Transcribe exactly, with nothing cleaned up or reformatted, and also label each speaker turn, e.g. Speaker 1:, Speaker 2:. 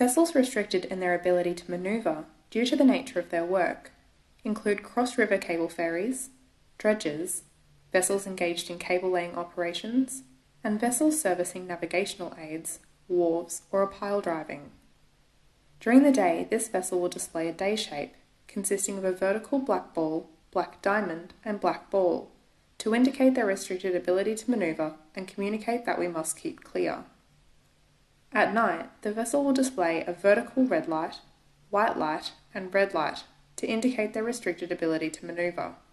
Speaker 1: Vessels restricted in their ability to manoeuvre due to the nature of their work include cross-river cable ferries, dredgers, vessels engaged in cable-laying operations, and vessels servicing navigational aids, wharves, or a pile driving. During the day, this vessel will display a day shape, consisting of a vertical black ball, black diamond, and black ball, to indicate their restricted ability to manoeuvre and communicate that we must keep clear. At night, the vessel will display a vertical red light, white light, and red light to indicate their restricted ability to manoeuvre.